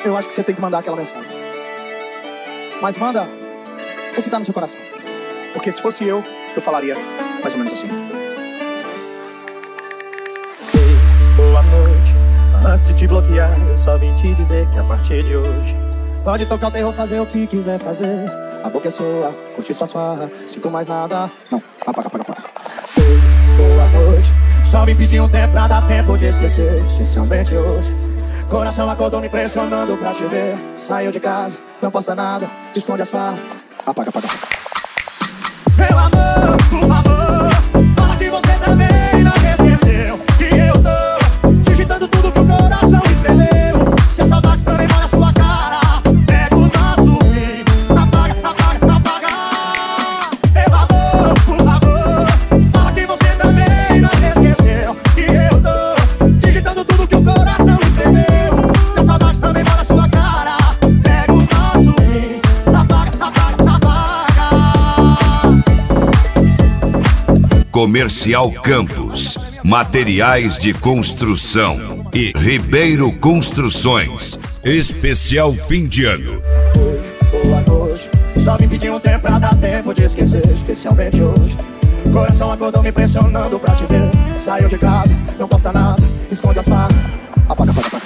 eu acho que você tem que mandar aquela mensagem. Mas manda o que tá no seu coração. Porque se fosse eu falaria mais ou menos assim. Ei, boa noite. Antes de te bloquear, eu só vim te dizer que a partir de hoje pode tocar o terror, fazer o que quiser fazer. A boca é sua, curte sua farra. Sinto mais nada. Não, apaga. Ei, boa noite. Só vim pedir um tempo pra dar tempo de esquecer. Especialmente hoje. Coração acordou me pressionando pra te ver. Saiu de casa, não posta nada. Esconde as farras. Apaga. Meu amor, por favor, fala que você também não esqueceu que eu tô digitando tudo que o coração escreveu. Se a saudade também molha a sua cara, pega o nosso fim. Apaga. Meu amor, por favor, fala que você também não esqueceu que eu tô digitando tudo que o coração escreveu. Se a saudade também molha a sua cara, pega o nosso fim. Apaga. Comercial Campos, materiais de construção e Ribeiro Construções, especial fim de ano. Oi, boa noite. Só vim pedir um tempo pra dar tempo de esquecer, especialmente hoje. Coração acordou me pressionando pra te ver. Saiu de casa, não posta nada, esconde as farras. Apaga.